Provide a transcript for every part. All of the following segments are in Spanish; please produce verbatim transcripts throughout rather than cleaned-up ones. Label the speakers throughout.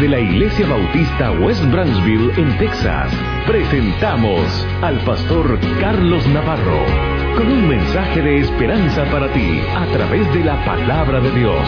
Speaker 1: Desde la Iglesia Bautista West Branchville, en Texas, presentamos al pastor Carlos Navarro con un mensaje de esperanza para ti a través de la palabra de Dios.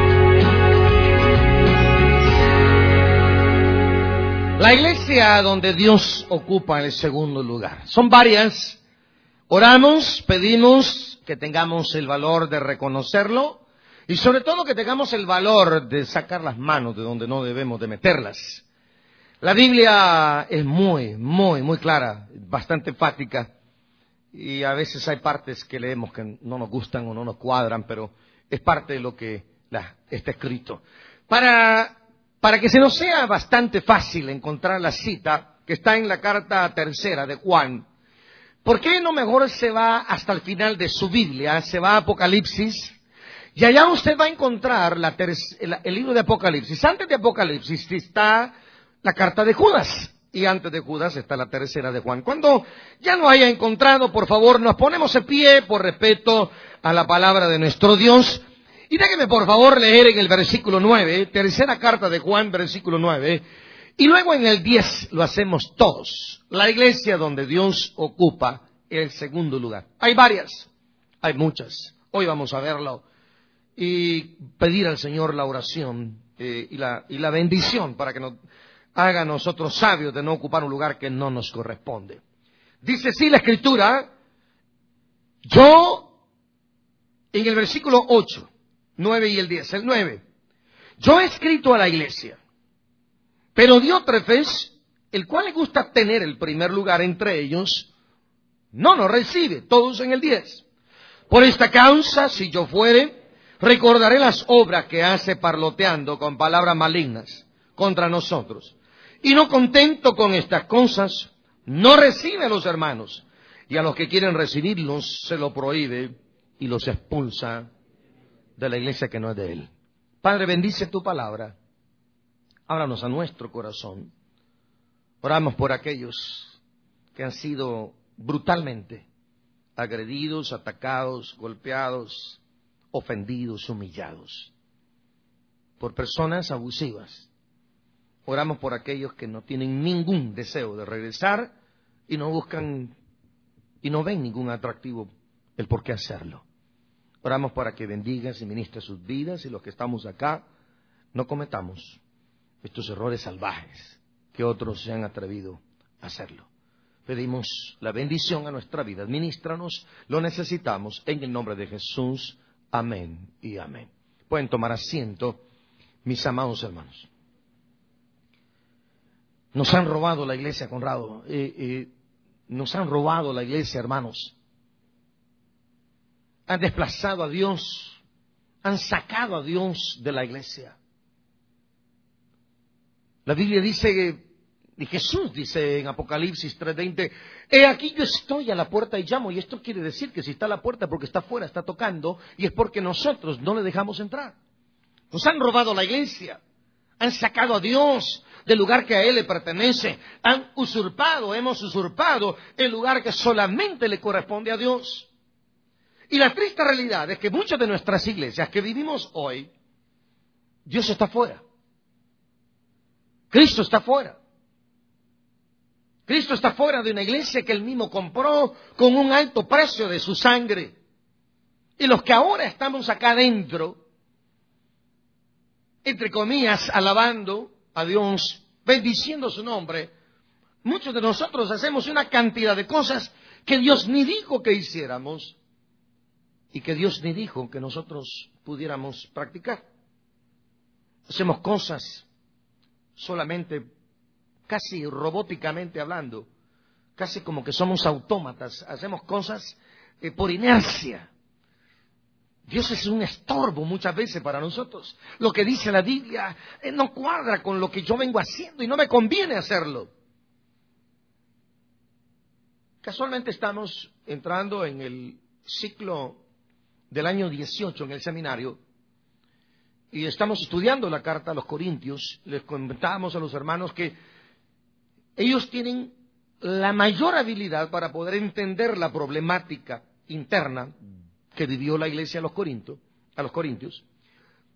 Speaker 2: La iglesia donde Dios ocupa el segundo lugar. Son varias. Oramos, pedimos que tengamos el valor de reconocerlo y sobre todo que tengamos el valor de sacar las manos de donde no debemos de meterlas. La Biblia es muy, muy, muy clara, bastante enfática y a veces hay partes que leemos que no nos gustan o no nos cuadran, pero es parte de lo que la, está escrito. Para, para que se nos sea bastante fácil encontrar la cita que está en la carta tercera de Juan, ¿por qué no mejor se va hasta el final de su Biblia? Se va a Apocalipsis y allá usted va a encontrar la ter- el, el libro de Apocalipsis. Antes de Apocalipsis está la carta de Judas y antes de Judas está la tercera de Juan. Cuando ya lo haya encontrado, por favor, nos ponemos de pie por respeto a la palabra de nuestro Dios. Y déjeme por favor leer en el versículo nueve, tercera carta de Juan, versículo nueve. Y luego en el diez lo hacemos todos. La iglesia donde Dios ocupa el segundo lugar. Hay varias, hay muchas. Hoy vamos a verlo y pedir al Señor la oración eh, y, la, y la bendición para que nos haga a nosotros sabios de no ocupar un lugar que no nos corresponde. Dice así la Escritura, yo, en el versículo ocho, nueve y el diez, el nueve, yo he escrito a la iglesia. Pero Diótrefes, el cual le gusta tener el primer lugar entre ellos, no nos recibe, todos en el diez. Por esta causa, si yo fuere, recordaré las obras que hace parloteando con palabras malignas contra nosotros. Y no contento con estas cosas, no recibe a los hermanos. Y a los que quieren recibirlos, se lo prohíbe y los expulsa de la iglesia que no es de él. Padre, bendice tu palabra. Háblanos a nuestro corazón. Oramos por aquellos que han sido brutalmente agredidos, atacados, golpeados, ofendidos, humillados por personas abusivas. Oramos por aquellos que no tienen ningún deseo de regresar y no buscan y no ven ningún atractivo el por qué hacerlo. Oramos para que bendigas y ministres sus vidas y los que estamos acá no cometamos estos errores salvajes que otros se han atrevido a hacerlo. Pedimos la bendición a nuestra vida. Administranos, lo necesitamos en el nombre de Jesús. Amén y amén. Pueden tomar asiento, mis amados hermanos. Nos han robado la iglesia, Conrado. Eh, eh, nos han robado la iglesia, hermanos. Han desplazado a Dios. Han sacado a Dios de la iglesia. La Biblia dice, y Jesús dice en Apocalipsis tres veinte, he aquí yo estoy a la puerta y llamo. Y esto quiere decir que si está a la puerta porque está afuera, está tocando, y es porque nosotros no le dejamos entrar. Nos han robado la iglesia, han sacado a Dios del lugar que a Él le pertenece, han usurpado, hemos usurpado el lugar que solamente le corresponde a Dios. Y la triste realidad es que muchas de nuestras iglesias que vivimos hoy, Dios está fuera. Cristo está fuera. Cristo está fuera de una iglesia que Él mismo compró con un alto precio de su sangre. Y los que ahora estamos acá adentro, entre comillas, alabando a Dios, bendiciendo su nombre, muchos de nosotros hacemos una cantidad de cosas que Dios ni dijo que hiciéramos y que Dios ni dijo que nosotros pudiéramos practicar. Hacemos cosas solamente, casi robóticamente hablando, casi como que somos autómatas, hacemos cosas eh, por inercia. Dios es un estorbo muchas veces para nosotros. Lo que dice la Biblia eh, no cuadra con lo que yo vengo haciendo y no me conviene hacerlo. Casualmente estamos entrando en el ciclo del año dieciocho en el seminario y estamos estudiando la carta a los Corintios. Les comentábamos a los hermanos que ellos tienen la mayor habilidad para poder entender la problemática interna que vivió la iglesia a los Corintios, a los Corintios,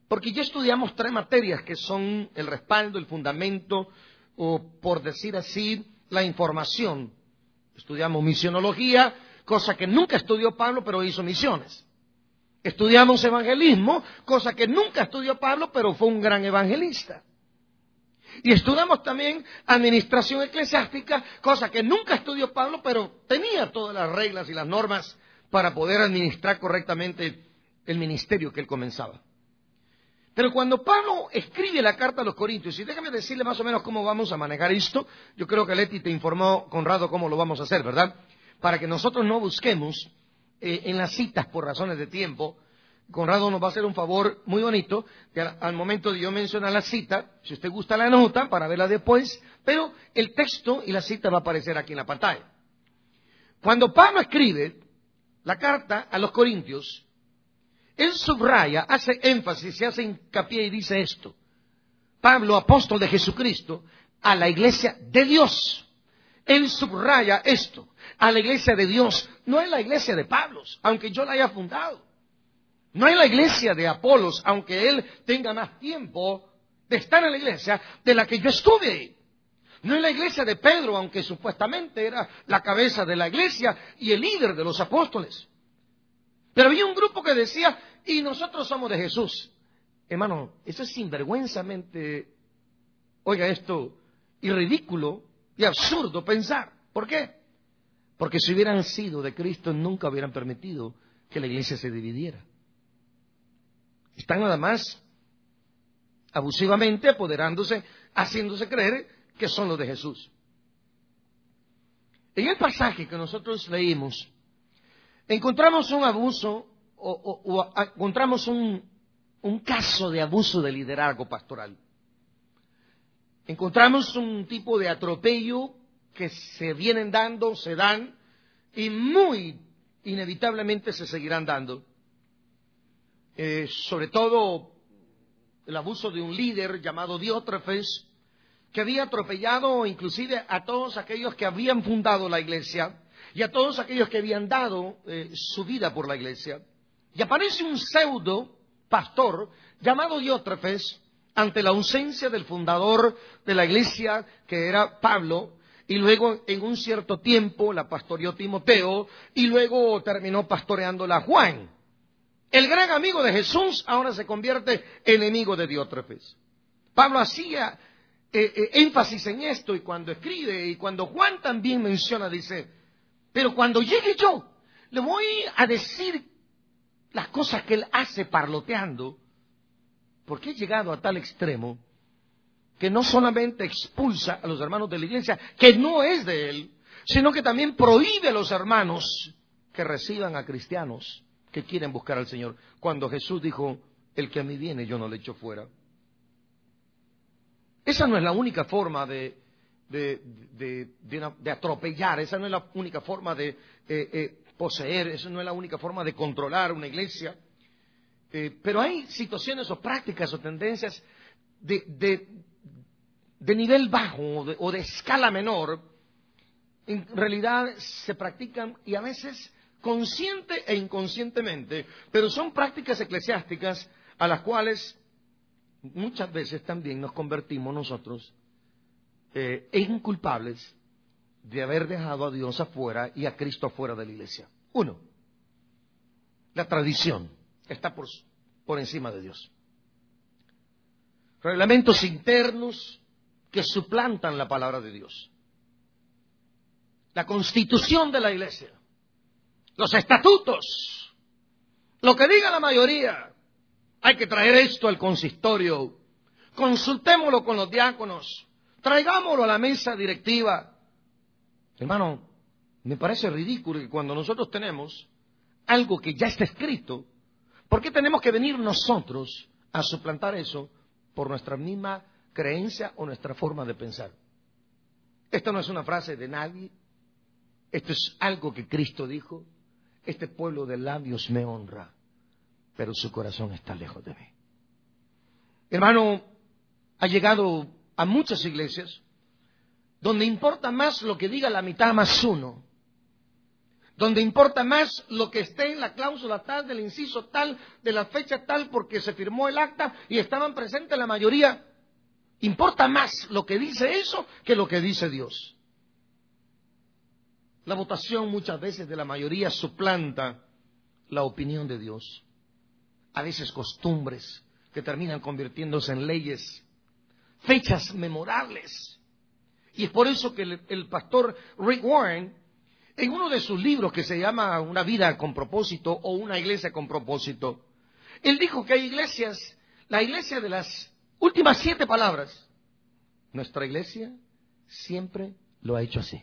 Speaker 2: Porque ya estudiamos tres materias que son el respaldo, el fundamento, o por decir así, la información. Estudiamos misionología, cosa que nunca estudió Pablo, pero hizo misiones. Estudiamos evangelismo, cosa que nunca estudió Pablo, pero fue un gran evangelista. Y estudiamos también administración eclesiástica, cosa que nunca estudió Pablo, pero tenía todas las reglas y las normas para poder administrar correctamente el ministerio que él comenzaba. Pero cuando Pablo escribe la carta a los Corintios, y déjame decirle más o menos cómo vamos a manejar esto, yo creo que Leti te informó, Conrado, cómo lo vamos a hacer, ¿verdad? Para que nosotros no busquemos eh, en las citas por razones de tiempo. Conrado nos va a hacer un favor muy bonito, que al, al momento de yo mencionar la cita, si usted gusta la nota para verla después, pero el texto y la cita va a aparecer aquí en la pantalla. Cuando Pablo escribe la carta a los Corintios, él subraya, hace énfasis, se hace hincapié y dice esto: Pablo, apóstol de Jesucristo, a la iglesia de Dios. Él subraya esto, a la iglesia de Dios. No es la iglesia de Pablo, aunque yo la haya fundado. No es la iglesia de Apolos, aunque él tenga más tiempo de estar en la iglesia de la que yo estuve ahí. No es la iglesia de Pedro, aunque supuestamente era la cabeza de la iglesia y el líder de los apóstoles. Pero había un grupo que decía, y nosotros somos de Jesús. Hermano, eso es sinvergüenzamente, oiga esto, y ridículo y absurdo pensar. ¿Por qué? Porque si hubieran sido de Cristo, nunca hubieran permitido que la iglesia se dividiera. Están nada más abusivamente apoderándose, haciéndose creer que son los de Jesús. En el pasaje que nosotros leímos, encontramos un abuso, o, o, o encontramos un, un caso de abuso de liderazgo pastoral. Encontramos un tipo de atropello que se vienen dando, se dan, y muy inevitablemente se seguirán dando. Eh, sobre todo el abuso de un líder llamado Diótrefes, que había atropellado inclusive a todos aquellos que habían fundado la iglesia y a todos aquellos que habían dado eh, su vida por la iglesia. Y aparece un pseudo pastor llamado Diótrefes ante la ausencia del fundador de la iglesia, que era Pablo, y luego en un cierto tiempo la pastoreó Timoteo, y luego terminó pastoreándola Juan. El gran amigo de Jesús ahora se convierte enemigo de Diótrefes. Pablo hacía eh, eh, énfasis en esto, y cuando escribe, y cuando Juan también menciona, dice, pero cuando llegue yo, le voy a decir las cosas que él hace parloteando, porque he llegado a tal extremo que no solamente expulsa a los hermanos de la iglesia, que no es de él, sino que también prohíbe a los hermanos que reciban a cristianos que quieren buscar al Señor, cuando Jesús dijo, el que a mí viene yo no le echo fuera. Esa no es la única forma de, de, de, de, de atropellar, esa no es la única forma de eh, eh, poseer, esa no es la única forma de controlar una iglesia. Eh, pero hay situaciones o prácticas o tendencias de, de, de nivel bajo o de, o de escala menor, en realidad se practican y a veces consciente e inconscientemente, pero son prácticas eclesiásticas a las cuales muchas veces también nos convertimos nosotros eh, en culpables de haber dejado a Dios afuera y a Cristo afuera de la iglesia. Uno, la tradición está por, por encima de Dios. Reglamentos internos que suplantan la palabra de Dios. La constitución de la iglesia. Los estatutos, lo que diga la mayoría, hay que traer esto al consistorio, consultémoslo con los diáconos, traigámoslo a la mesa directiva. Hermano, me parece ridículo que cuando nosotros tenemos algo que ya está escrito, ¿por qué tenemos que venir nosotros a suplantar eso por nuestra misma creencia o nuestra forma de pensar? Esto no es una frase de nadie, esto es algo que Cristo dijo. Este pueblo de labios me honra, pero su corazón está lejos de mí. Hermano, ha llegado a muchas iglesias donde importa más lo que diga la mitad más uno, donde importa más lo que esté en la cláusula tal, del inciso tal, de la fecha tal, porque se firmó el acta y estaban presentes la mayoría. Importa más lo que dice eso que lo que dice Dios. La votación muchas veces de la mayoría suplanta la opinión de Dios. A veces costumbres que terminan convirtiéndose en leyes, fechas memorables. Y es por eso que el, el pastor Rick Warren, en uno de sus libros que se llama Una vida con propósito o Una iglesia con propósito, él dijo que hay iglesias, la iglesia de las últimas siete palabras. Nuestra iglesia siempre lo ha hecho así.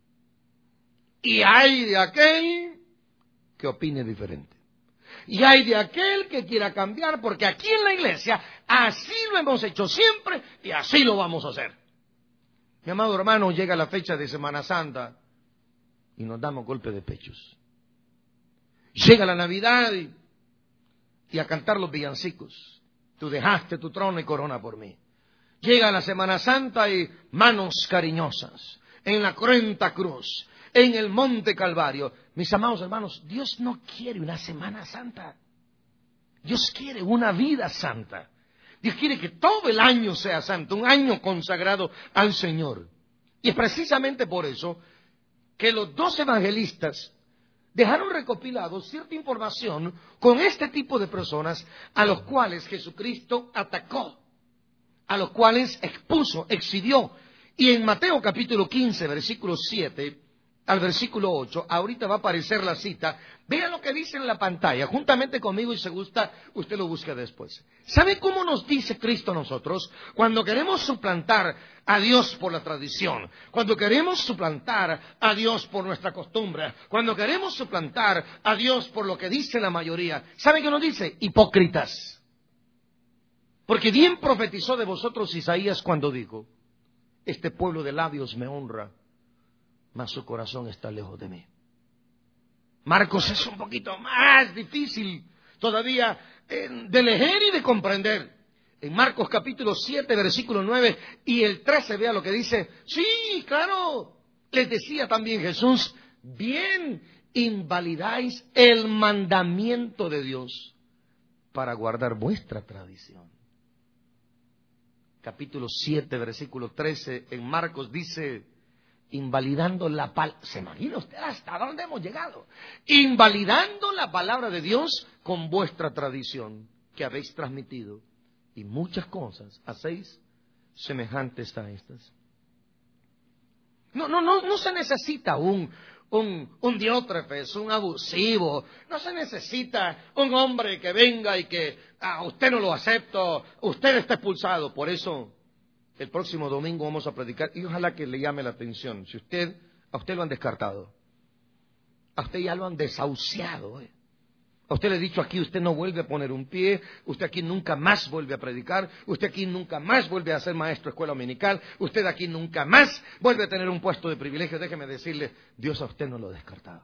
Speaker 2: Y hay de aquel que opine diferente. Y hay de aquel que quiera cambiar, porque aquí en la iglesia así lo hemos hecho siempre y así lo vamos a hacer. Mi amado hermano, llega la fecha de Semana Santa y nos damos golpe de pechos. Llega la Navidad y, y a cantar los villancicos. Tú dejaste tu trono y corona por mí. Llega la Semana Santa y manos cariñosas en la cruenta cruz, en el monte Calvario. Mis amados hermanos, Dios no quiere una Semana Santa. Dios quiere una vida santa. Dios quiere que todo el año sea santo, un año consagrado al Señor. Y es precisamente por eso que los dos evangelistas dejaron recopilado cierta información con este tipo de personas a los cuales Jesucristo atacó, a los cuales expuso, exhibió. Y en Mateo capítulo quince, versículo siete al versículo ocho, ahorita va a aparecer la cita. Vean lo que dice en la pantalla, juntamente conmigo, y si gusta, usted lo busca después. ¿Sabe cómo nos dice Cristo a nosotros? Cuando queremos suplantar a Dios por la tradición, cuando queremos suplantar a Dios por nuestra costumbre, cuando queremos suplantar a Dios por lo que dice la mayoría, ¿sabe qué nos dice? Hipócritas. Porque bien profetizó de vosotros Isaías cuando dijo: este pueblo de labios me honra, mas su corazón está lejos de mí. Marcos es un poquito más difícil todavía eh, de leer y de comprender. En Marcos capítulo siete, versículo nueve y el trece, vea lo que dice. Sí, claro, les decía también Jesús: bien invalidáis el mandamiento de Dios para guardar vuestra tradición. Capítulo siete, versículo trece, en Marcos dice: invalidando la palabra. ¿Se imagina usted hasta dónde hemos llegado? Invalidando la palabra de Dios con vuestra tradición que habéis transmitido, y muchas cosas hacéis semejantes a estas. No, no, no, no se necesita un, un, un diótrefes, un abusivo. No se necesita un hombre que venga y que ah, usted no lo acepto, usted está expulsado. Por eso el próximo domingo vamos a predicar, y ojalá que le llame la atención. Si usted, a usted lo han descartado, a usted ya lo han desahuciado, ¿eh? A usted le he dicho aquí: usted no vuelve a poner un pie, usted aquí nunca más vuelve a predicar, usted aquí nunca más vuelve a ser maestro de escuela dominical, usted aquí nunca más vuelve a tener un puesto de privilegio. Déjeme decirle, Dios a usted no lo ha descartado.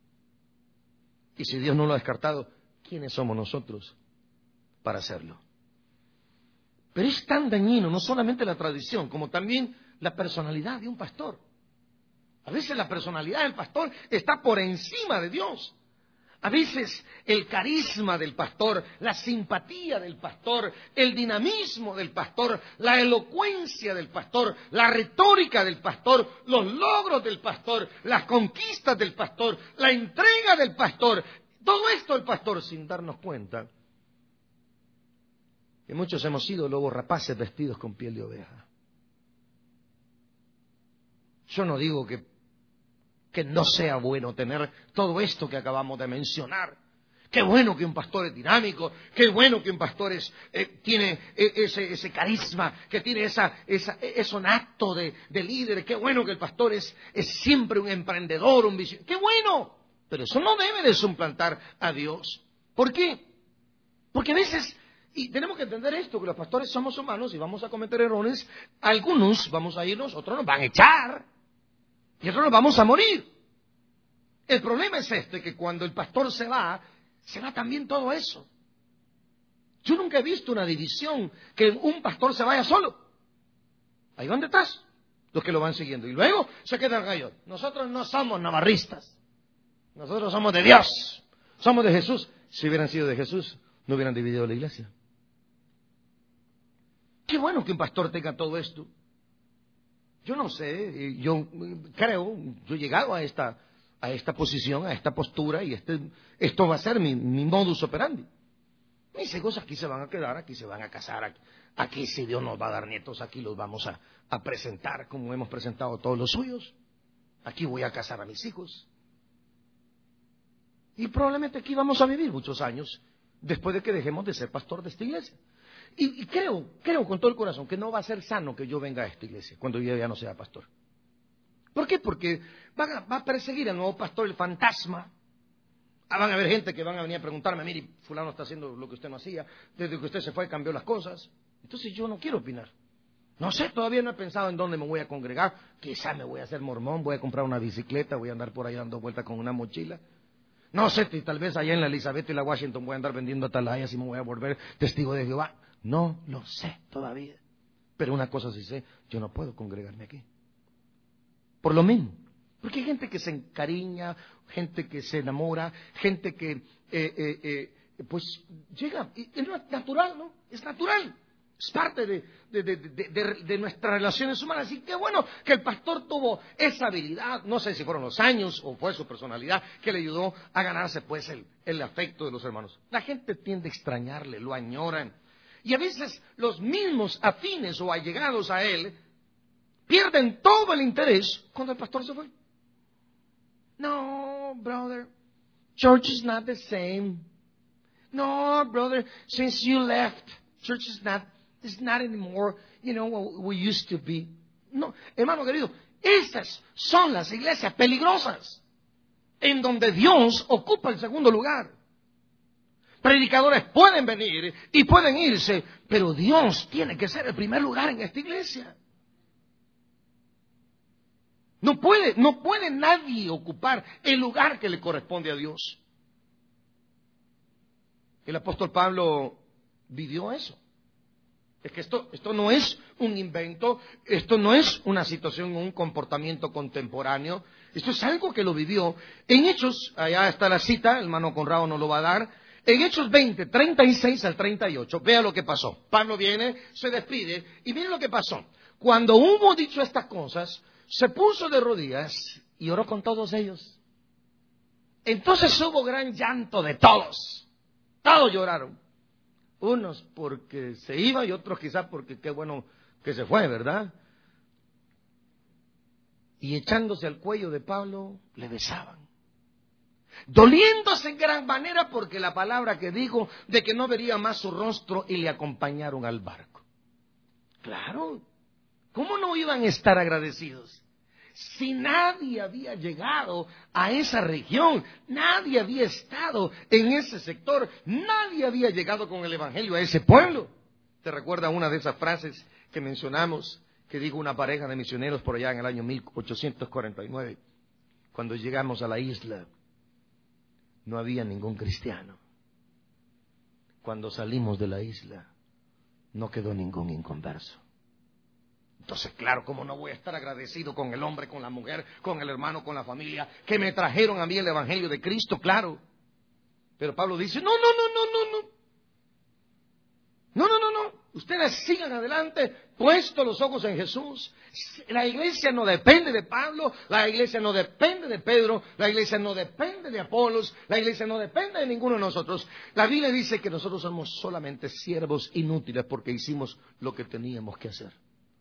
Speaker 2: Y si Dios no lo ha descartado, ¿quiénes somos nosotros para hacerlo? Pero es tan dañino no solamente la tradición, como también la personalidad de un pastor. A veces la personalidad del pastor está por encima de Dios. A veces el carisma del pastor, la simpatía del pastor, el dinamismo del pastor, la elocuencia del pastor, la retórica del pastor, los logros del pastor, las conquistas del pastor, la entrega del pastor, todo esto el pastor, sin darnos cuenta, que muchos hemos sido lobos rapaces vestidos con piel de oveja. Yo no digo que, que no sea bueno tener todo esto que acabamos de mencionar. Qué bueno que un pastor es dinámico, qué bueno que un pastor es, eh, tiene ese, ese carisma, que tiene esa, esa, ese acto de, de líder, qué bueno que el pastor es, es siempre un emprendedor, un visionario, qué bueno. Pero eso no debe de suplantar a Dios. ¿Por qué? Porque a veces... Y tenemos que entender esto, que los pastores somos humanos y vamos a cometer errores. Algunos vamos a irnos, otros nos van a echar y otros nos vamos a morir. El problema es este, que cuando el pastor se va, se va también todo eso. Yo nunca he visto una división que un pastor se vaya solo. Ahí van detrás los que lo van siguiendo. Y luego se quedan gallos. Nosotros no somos navarristas. Nosotros somos de Dios, somos de Jesús. Si hubieran sido de Jesús, no hubieran dividido la iglesia. Qué bueno que un pastor tenga todo esto. Yo no sé, yo creo, yo he llegado a esta, a esta posición, a esta postura, y este, esto va a ser mi, mi modus operandi. Mis hijos aquí se van a quedar, aquí se van a casar, aquí, aquí si Dios nos va a dar nietos, aquí los vamos a, a presentar como hemos presentado todos los suyos. Aquí voy a casar a mis hijos. Y probablemente aquí vamos a vivir muchos años después de que dejemos de ser pastor de esta iglesia. Y, y creo, creo con todo el corazón que no va a ser sano que yo venga a esta iglesia cuando yo ya no sea pastor. ¿Por qué? Porque van a, va a perseguir al nuevo pastor el fantasma. Ah, van a haber gente que van a venir a preguntarme, mire, fulano está haciendo lo que usted no hacía, desde que usted se fue cambió las cosas. Entonces yo no quiero opinar. No sé, todavía no he pensado en dónde me voy a congregar. Quizá me voy a hacer mormón, voy a comprar una bicicleta, voy a andar por ahí dando vueltas con una mochila. No sé, tal vez allá en la Elizabeth y la Washington voy a andar vendiendo atalayas y me voy a volver testigo de Jehová. No lo sé todavía. Pero una cosa sí sé, yo no puedo congregarme aquí. Por lo mismo. Porque hay gente que se encariña, gente que se enamora, gente que eh, eh, eh, pues llega. Y es natural, ¿no? Es natural. Es parte de, de, de, de, de, de nuestras relaciones humanas. Y qué bueno que el pastor tuvo esa habilidad, no sé si fueron los años o fue su personalidad, que le ayudó a ganarse pues el, el afecto de los hermanos. La gente tiende a extrañarle, lo añoran. Y a veces los mismos afines o allegados a él pierden todo el interés cuando el pastor se fue. No, brother, church is not the same. No, brother, since you left, church is not, is not anymore, you know, what we used to be. No, hermano querido, estas son las iglesias peligrosas, en donde Dios ocupa el segundo lugar. Predicadores pueden venir y pueden irse, pero Dios tiene que ser el primer lugar en esta iglesia. No puede, no puede nadie ocupar el lugar que le corresponde a Dios. El apóstol Pablo vivió eso. Es que esto, esto no es un invento, esto no es una situación, un comportamiento contemporáneo. Esto es algo que lo vivió. En Hechos, allá está la cita, el hermano Conrado nos lo va a dar. En Hechos veinte, treinta y seis al treinta y ocho, vea lo que pasó. Pablo viene, se despide, y mire lo que pasó. Cuando hubo dicho estas cosas, se puso de rodillas y oró con todos ellos. Entonces hubo gran llanto de todos. Todos lloraron. Unos porque se iba y otros quizás porque qué bueno que se fue, ¿verdad? Y echándose al cuello de Pablo, le besaban. Doliéndose en gran manera porque la palabra que dijo de que no vería más su rostro, y le acompañaron al barco. Claro, ¿cómo no iban a estar agradecidos? Si nadie había llegado a esa región, nadie había estado en ese sector, nadie había llegado con el evangelio a ese pueblo. ¿Te recuerda una de esas frases que mencionamos, que dijo una pareja de misioneros por allá en el año mil ochocientos cuarenta y nueve? Cuando llegamos a la isla, no había ningún cristiano. Cuando salimos de la isla, no quedó ningún inconverso. Entonces, claro, ¿cómo no voy a estar agradecido con el hombre, con la mujer, con el hermano, con la familia, que me trajeron a mí el evangelio de Cristo? Claro. Pero Pablo dice, no, no, no, no, no, no. No, no, no, no. Ustedes sigan adelante, puestos los ojos en Jesús. La iglesia no depende de Pablo, la iglesia no depende de Pedro, la iglesia no depende de Apolos, la iglesia no depende de ninguno de nosotros. La Biblia dice que nosotros somos solamente siervos inútiles porque hicimos lo que teníamos que hacer.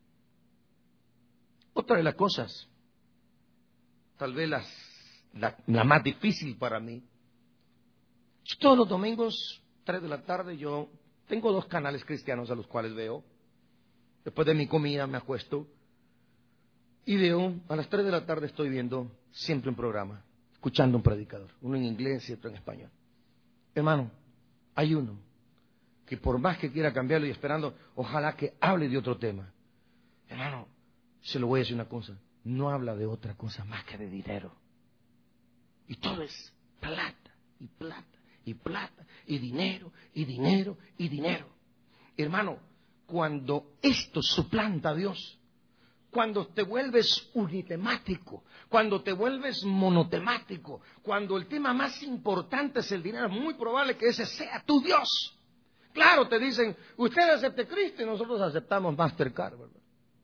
Speaker 2: Otra de las cosas, tal vez las, la, la más difícil para mí, todos los domingos, tres de la tarde, yo tengo dos canales cristianos a los cuales veo. Después de mi comida me acuesto y veo, a las tres de la tarde estoy viendo siempre un programa, escuchando un predicador, uno en inglés y otro en español. Hermano, hay uno que por más que quiera cambiarlo y esperando, ojalá que hable de otro tema. Hermano, se lo voy a decir una cosa, no habla de otra cosa más que de dinero. Y todo es plata y plata y plata y dinero y dinero y dinero. Hermano, cuando esto suplanta a Dios, cuando te vuelves unitemático, cuando te vuelves monotemático, cuando el tema más importante es el dinero, es muy probable que ese sea tu Dios. Claro, te dicen, usted acepte Cristo y nosotros aceptamos Mastercard, ¿verdad?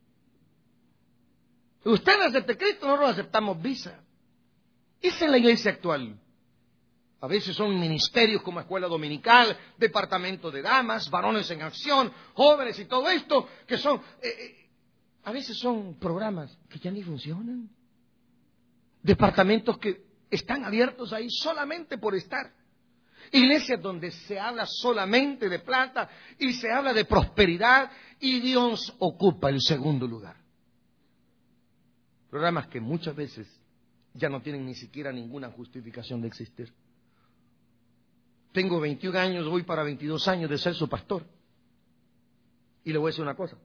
Speaker 2: Usted acepte Cristo, nosotros aceptamos Visa. Esa es la iglesia actual. A veces son ministerios como escuela dominical, departamento de damas, varones en acción, jóvenes y todo esto, que son, eh, a veces son programas que ya ni funcionan. Departamentos que están abiertos ahí solamente por estar. Iglesias donde se habla solamente de plata y se habla de prosperidad y Dios ocupa el segundo lugar. Programas que muchas veces ya no tienen ni siquiera ninguna justificación de existir. Tengo veintiún años, voy para veintidós años de ser su pastor. Y le voy a decir una cosa.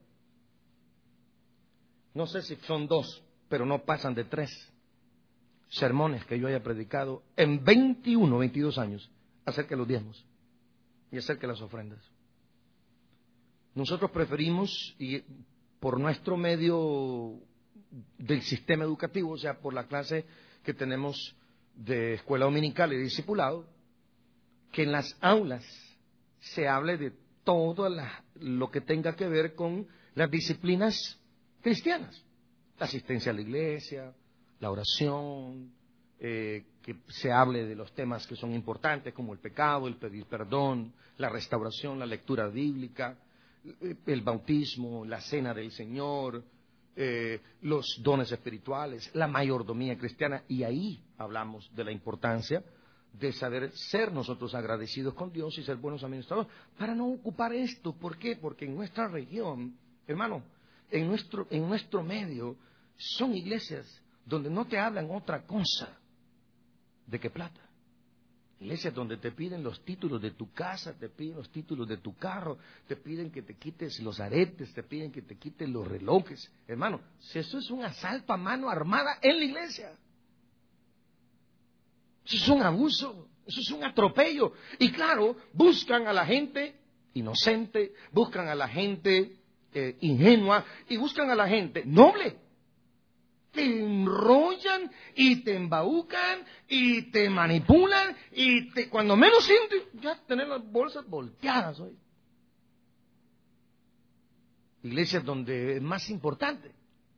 Speaker 2: No sé si son dos, pero no pasan de tres sermones que yo haya predicado en veintiuno, veintidós años acerca de los diezmos y acerca de las ofrendas. Nosotros preferimos, y por nuestro medio del sistema educativo, o sea, por la clase que tenemos de escuela dominical y discipulado, que en las aulas se hable de todo la, lo que tenga que ver con las disciplinas cristianas. La asistencia a la iglesia, la oración, eh, que se hable de los temas que son importantes como el pecado, el pedir perdón, la restauración, la lectura bíblica, el bautismo, la cena del Señor, eh, los dones espirituales, la mayordomía cristiana. Y ahí hablamos de la importancia de saber ser nosotros agradecidos con Dios y ser buenos administradores, para no ocupar esto. ¿Por qué? Porque en nuestra región, hermano, en nuestro, en nuestro medio, son iglesias donde no te hablan otra cosa de que plata. Iglesias donde te piden los títulos de tu casa, te piden los títulos de tu carro, te piden que te quites los aretes, te piden que te quites los relojes. Hermano, si eso es un asalto a mano armada en la iglesia. Eso es un abuso, eso es un atropello. Y claro, buscan a la gente inocente, buscan a la gente eh, ingenua y buscan a la gente noble. Te enrollan y te embaucan y te manipulan y te, cuando menos sientes, ya tener las bolsas volteadas hoy. Iglesias donde es más importante.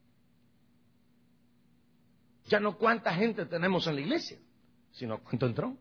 Speaker 2: Ya no cuánta gente tenemos en la iglesia, sino cuánto entró.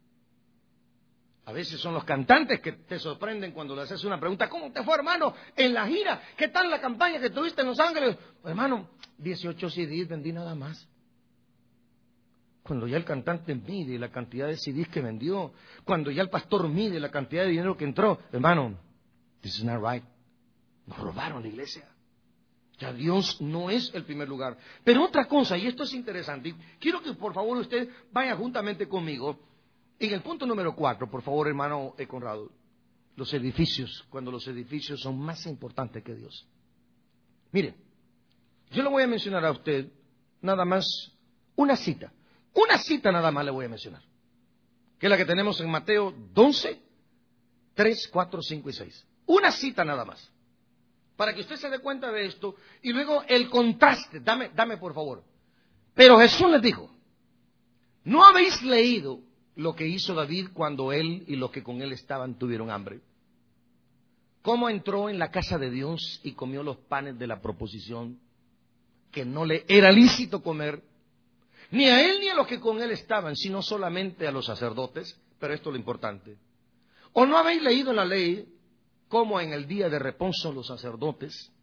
Speaker 2: A veces son los cantantes que te sorprenden cuando le haces una pregunta. ¿Cómo te fue, hermano, en la gira? ¿Qué tal la campaña que tuviste en Los Ángeles? Hermano, dieciocho C Ds vendí nada más. Cuando ya el cantante mide la cantidad de C Ds que vendió, cuando ya el pastor mide la cantidad de dinero que entró, hermano, this is not right. Nos robaron la iglesia. Ya Dios no es el primer lugar. Pero otra cosa, y esto es interesante, quiero que por favor usted vaya juntamente conmigo en el punto número cuatro, por favor, hermano eh, Conrado. Los edificios, cuando los edificios son más importantes que Dios. Mire, yo le voy a mencionar a usted nada más una cita. Una cita nada más le voy a mencionar. Que es la que tenemos en Mateo doce, tres, cuatro, cinco y seis. Una cita nada más. Para que usted se dé cuenta de esto. Y luego el contraste. Dame, dame por favor. Pero Jesús les dijo, ¿no habéis leído lo que hizo David cuando él y los que con él estaban tuvieron hambre? ¿Cómo entró en la casa de Dios y comió los panes de la proposición que no le era lícito comer, ni a él ni a los que con él estaban, sino solamente a los sacerdotes? Pero esto es lo importante. ¿O no habéis leído en la ley cómo en el día de reposo los sacerdotes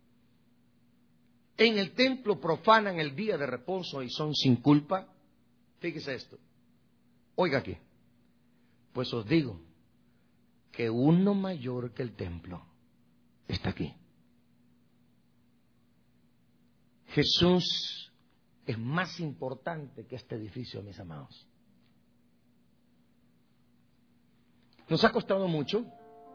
Speaker 2: en el templo profanan el día de reposo y son sin culpa? Fíjese esto. Oiga aquí, pues os digo que uno mayor que el templo está aquí. Jesús es más importante que este edificio, mis amados. Nos ha costado mucho.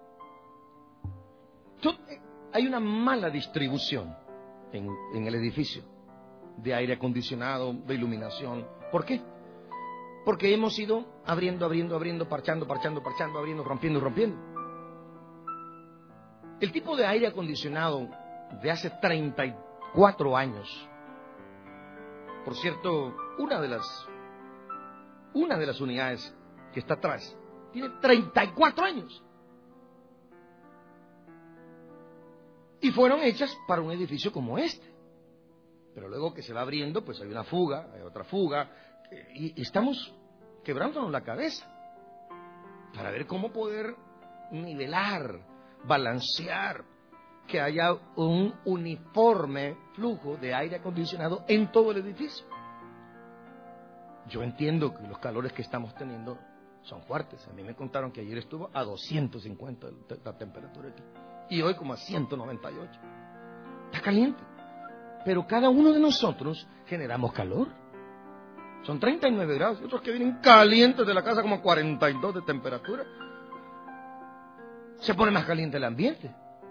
Speaker 2: Hay una mala distribución en, en el edificio de aire acondicionado, de iluminación. ¿Por qué? Porque hemos ido abriendo, abriendo, abriendo, parchando, parchando, parchando, abriendo, rompiendo, rompiendo. El tipo de aire acondicionado de hace treinta y cuatro años. Por cierto, una de las, una de las unidades que está atrás tiene treinta y cuatro años. Y fueron hechas para un edificio como este. Pero luego que se va abriendo, pues hay una fuga, hay otra fuga, y estamos quebrándonos la cabeza para ver cómo poder nivelar, balancear, que haya un uniforme flujo de aire acondicionado en todo el edificio. Yo entiendo que los calores que estamos teniendo son fuertes. A mí me contaron que ayer estuvo a doscientos cincuenta la temperatura aquí y hoy como a ciento noventa y ocho. Está caliente. Pero cada uno de nosotros generamos calor. Son treinta y nueve grados. Y otros que vienen calientes de la casa como a cuarenta y dos de temperatura. Se pone más caliente el ambiente.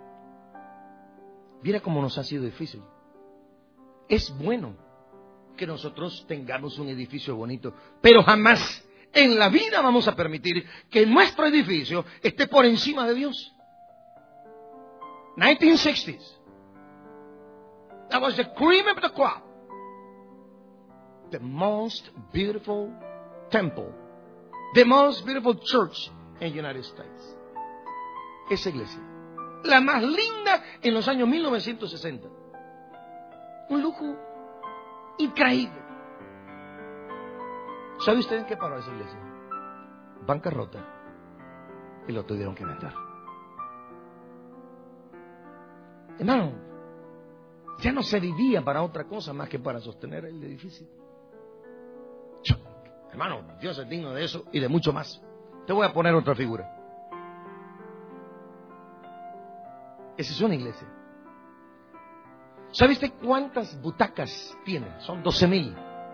Speaker 2: Mira cómo nos ha sido difícil. Es bueno que nosotros tengamos un edificio bonito, pero jamás en la vida vamos a permitir que nuestro edificio esté por encima de Dios. nineteen sixties. That was the cream of the crop. The most beautiful temple. The most beautiful church in the United States. Esa iglesia. La más linda en los años mil novecientos sesenta. Un lujo increíble. ¿Sabe usted en qué paró esa iglesia? Bancarrota. Y lo tuvieron que vender. Hermano, ya no se vivía para otra cosa más que para sostener el edificio. Yo, hermano, Dios es digno de eso y de mucho más. Te voy a poner otra figura. Esa es una iglesia. ¿Sabe usted cuántas butacas tiene? Son doce mil.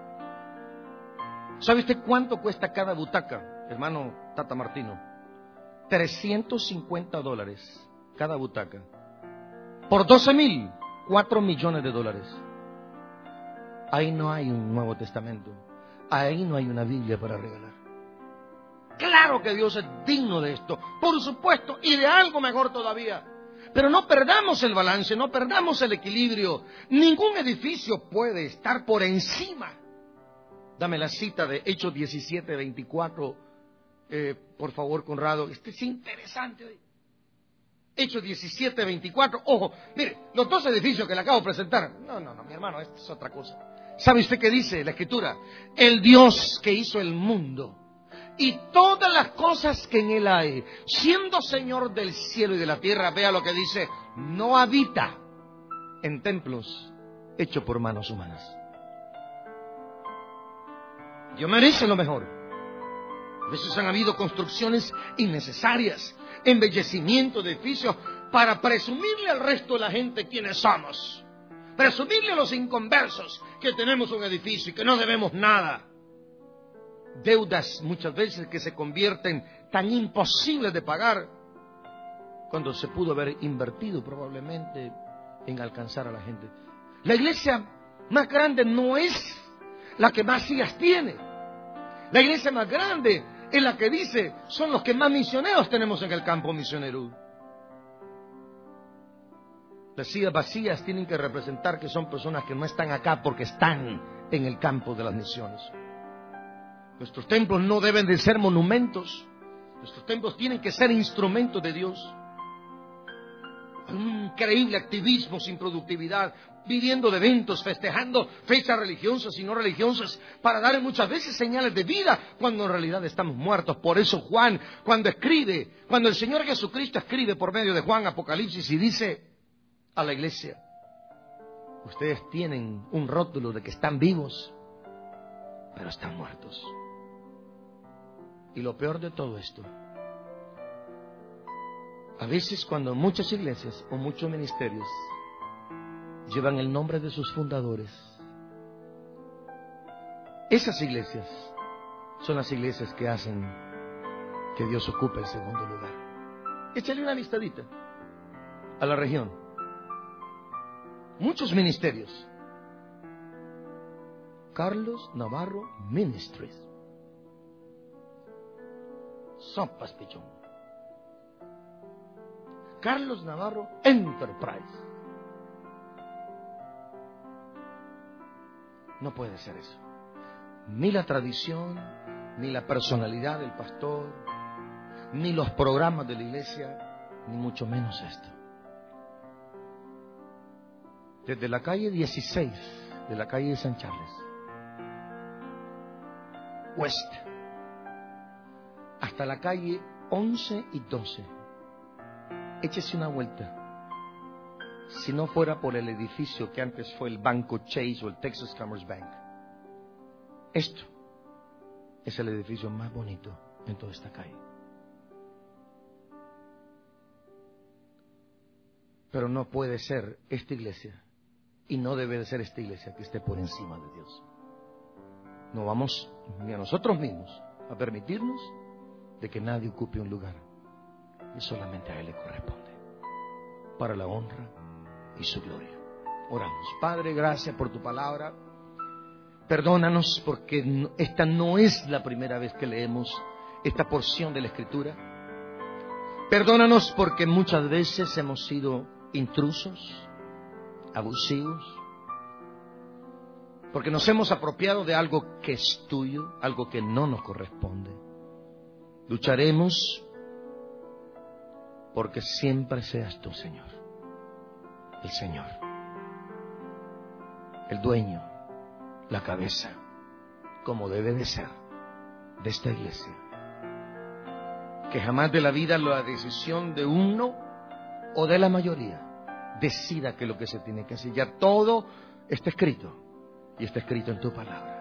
Speaker 2: ¿Sabe usted cuánto cuesta cada butaca, hermano Tata Martino? trescientos cincuenta dólares cada butaca. Por doce mil, cuatro millones de dólares. Ahí no hay un Nuevo Testamento. Ahí no hay una Biblia para regalar. Claro que Dios es digno de esto, por supuesto, y de algo mejor todavía. Pero no perdamos el balance, no perdamos el equilibrio. Ningún edificio puede estar por encima. Dame la cita de Hechos diecisiete veinticuatro, eh, por favor, Conrado. Este es interesante. Hechos diecisiete veinticuatro. Ojo, mire, los dos edificios que le acabo de presentar. No, no, no, mi hermano, esto es otra cosa. ¿Sabe usted qué dice la Escritura? El Dios que hizo el mundo y todas las cosas que en él hay, siendo Señor del cielo y de la tierra, vea lo que dice, no habita en templos hechos por manos humanas. Dios merece lo mejor. A veces han habido construcciones innecesarias, embellecimiento de edificios para presumirle al resto de la gente quiénes somos, presumirle a los inconversos que tenemos un edificio y que no debemos nada. Deudas muchas veces que se convierten tan imposibles de pagar cuando se pudo haber invertido probablemente en alcanzar a la gente. La iglesia más grande no es la que más sillas tiene. La iglesia más grande es la que dice son los que más misioneros tenemos en el campo misionero. Las sillas vacías tienen que representar que son personas que no están acá porque están en el campo de las misiones. Nuestros templos no deben de ser monumentos. Nuestros templos tienen que ser instrumentos de Dios. Un increíble activismo sin productividad, viviendo de eventos, festejando fechas religiosas y no religiosas, para dar muchas veces señales de vida, cuando en realidad estamos muertos. Por eso Juan, cuando escribe, cuando el Señor Jesucristo escribe por medio de Juan Apocalipsis y dice a la iglesia, ustedes tienen un rótulo de que están vivos, pero están muertos. Y lo peor de todo esto, a veces cuando muchas iglesias o muchos ministerios llevan el nombre de sus fundadores, esas iglesias son las iglesias que hacen que Dios ocupe el segundo lugar. Échale una listadita a la región. Muchos ministerios. Carlos Navarro Ministries. Sopas Pichón. Carlos Navarro Enterprise. No puede ser eso. Ni la tradición, ni la personalidad del pastor, ni los programas de la iglesia, ni mucho menos esto. Desde la calle dieciséis de la calle de San Charles, West, hasta la calle once y doce, échese una vuelta. Si no fuera por el edificio que antes fue el Banco Chase o el Texas Commerce Bank, esto es el edificio más bonito en toda esta calle. Pero no puede ser esta iglesia, y no debe de ser esta iglesia que esté por encima de Dios. No vamos ni a nosotros mismos a permitirnos de que nadie ocupe un lugar, y solamente a Él le corresponde, para la honra y su gloria. Oramos. Padre, gracias por tu palabra. Perdónanos porque esta no es la primera vez que leemos esta porción de la Escritura. Perdónanos porque muchas veces hemos sido intrusos, abusivos, porque nos hemos apropiado de algo que es tuyo, algo que no nos corresponde. Lucharemos porque siempre seas tú, Señor, el Señor, el dueño, la cabeza, como debe de ser, de esta iglesia. Que jamás de la vida la decisión de uno o de la mayoría decida que lo que se tiene que hacer. Ya todo está escrito, y está escrito en tu palabra.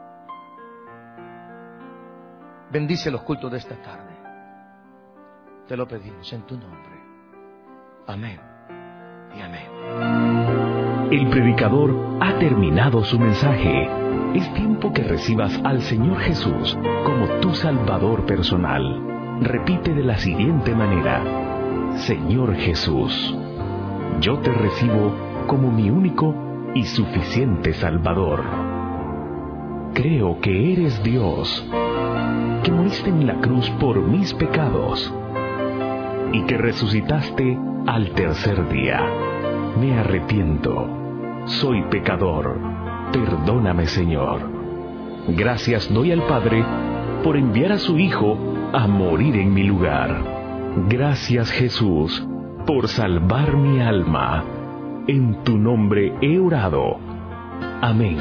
Speaker 2: Bendice los cultos de esta tarde. Te lo pedimos en tu nombre. Amén y amén.
Speaker 1: El predicador ha terminado su mensaje. Es tiempo que recibas al Señor Jesús como tu Salvador personal. Repite de la siguiente manera: Señor Jesús, yo te recibo como mi único y suficiente Salvador. Creo que eres Dios, que moriste en la cruz por mis pecados y que resucitaste al tercer día. Me arrepiento, soy pecador, perdóname, Señor. Gracias doy al Padre por enviar a su Hijo a morir en mi lugar. Gracias, Jesús, por salvar mi alma. En tu nombre he orado. Amén.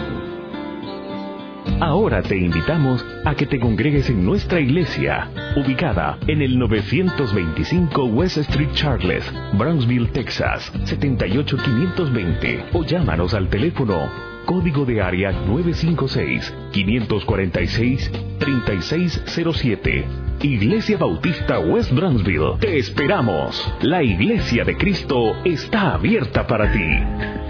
Speaker 1: Ahora te invitamos a que te congregues en nuestra iglesia, ubicada en el novecientos veinticinco West Street Charles, Brownsville, Texas, setenta y ocho quinientos veinte, o llámanos al teléfono código de área nueve cinco seis, cinco cuatro seis, tres seis cero siete. Iglesia Bautista West Brownsville. Te esperamos. La Iglesia de Cristo está abierta para ti.